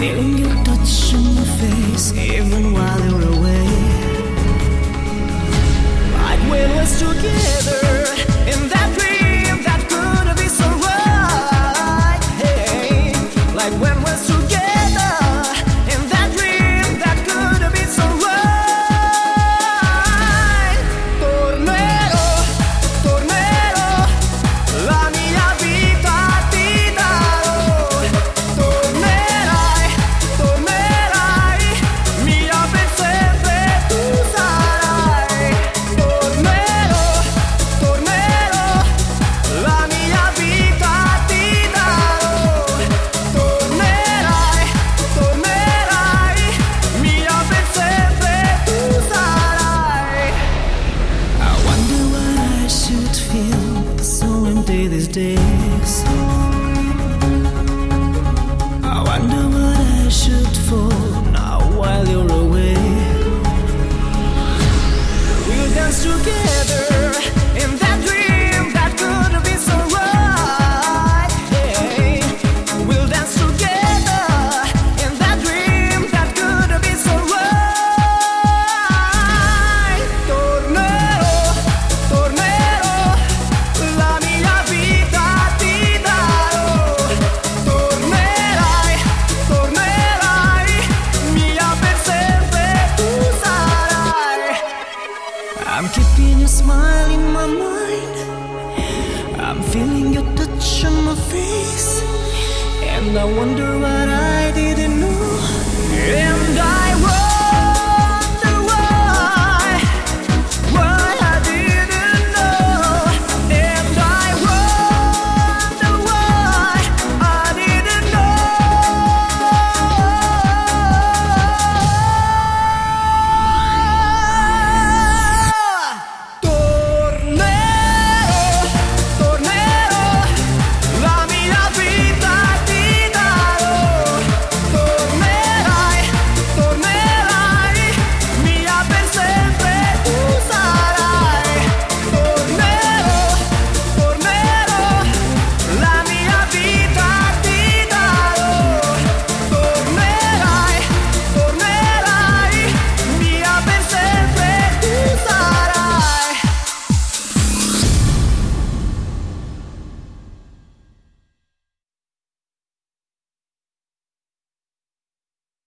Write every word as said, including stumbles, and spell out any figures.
feeling your touch on my face, even while you're away. Like we was together in that dream that could be so right. Hey, like when we're together in that dream that could be so right. Tornerò, tornerò, la mia vita ti darò. Tornerai, tornerai, mia per sempre tu sarai. Tornerò, tornerò, la mia vita ti darò. Tornerai, tornerai, mia per sempre tu sarai. I wonder what I should feel, so empty these days. I wonder what I should fall now while you're away. We'll dance together in that dream that could be so right. Hey, we'll dance together in that dream that could be so right. Tornerò, tornerò, la mia vita ti darò. Tornerai, tornerai, mia per sempre tu sarai. I'm keeping your smile in my mind, I'm feeling your touch on my face, and I wonder what I didn't know. And